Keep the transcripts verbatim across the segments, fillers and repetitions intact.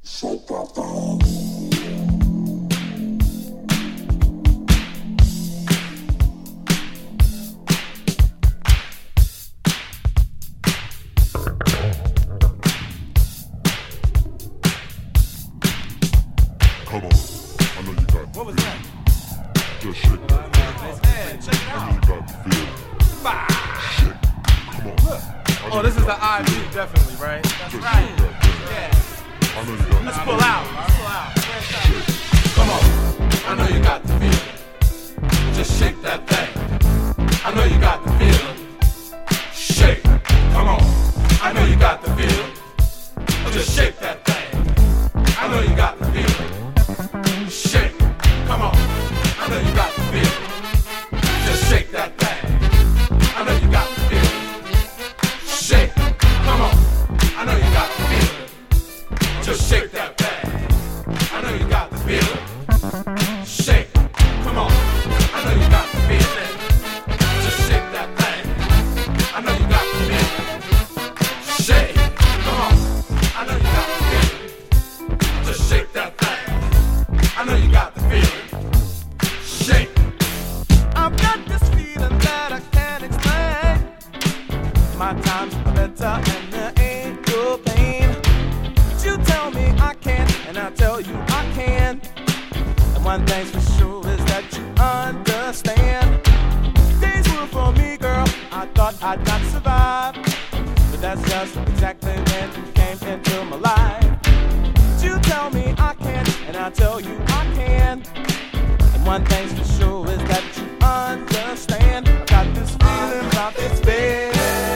Oh, this is the I V, definitely, right? That's right. Yeah. Let's pull out. Let's pull out. Come on. I know you got the feeling. Just shake that thing. I know you got the feeling. Shake. Come on. I know you got the feeling. Just shake that thing. I know you got the feeling. Shake. Come on. I know you got the feeling. Just shake that thing. I know you got the feeling. Shake, come on, I know you got the feeling. Just shake that thing. I know you got the feeling. Shake, come on, I know you got the feeling. Just shake that thing. I know you got the feeling. Shake, come on, I know you got the feeling. Just shake that thing. I know you got the feeling. Shake. I've got this feeling that I can't explain. My time's better and there ain't no pain. But you tell me I can't, and I tell you I can. And one thing's for sure is that you understand. Days were for me, girl. I thought I'd not survive, but that's just exactly when you came into my life. But you tell me I can't, and I tell you I can. And one thing's for sure is that you understand. I got this feeling about this bed.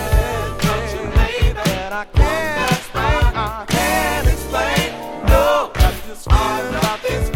I can't explain, I can't explain, no. Got this feeling about this